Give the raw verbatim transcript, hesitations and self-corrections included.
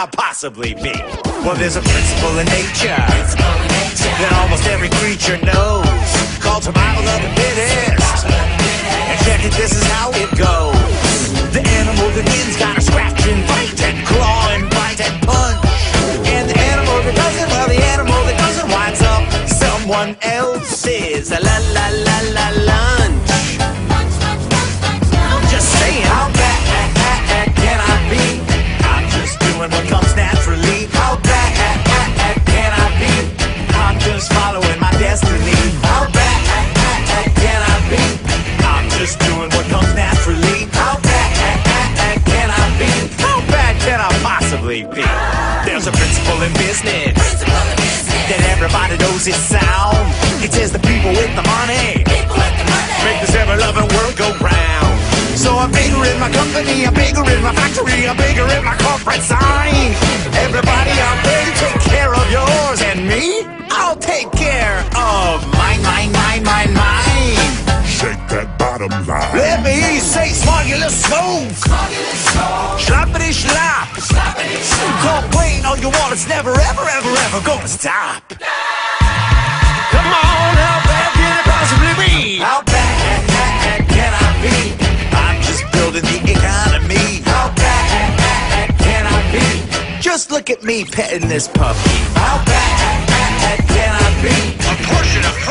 I possibly be? Well, there's a principle in nature that almost every creature knows, called survival of the fittest. And check it, this is how it goes. The animal that wins gotta scratch and bite and claw and bite and punch. And the animal that doesn't, well, the animal that doesn't winds up someone else's la la la la lunch. I'm just saying, how bad can I be? I'm just doing what comes naturally. How bad can I be? I'm just following my destiny. How bad can I be? I'm just doing what comes naturally. How bad can I be? How bad can I possibly be? There's a principle in business that everybody knows is sound. It says the people with the money make this ever-loving world go round. So I'm bigger in my company, I'm bigger in my factory, I'm bigger in my corporate sign. Everybody out there, you take care of yours, and me, I'll take care of mine, mine, mine, mine, mine. Shake that bottom line. Let me say smogulous smoke, sloppity slop. Complain all you want, it's never, ever, ever, ever gonna stop. Come on, how bad can it possibly be? How bad can I be? I'm just building the economy. How bad can I be? Just look at me petting this puppy. How bad can I be? A portion of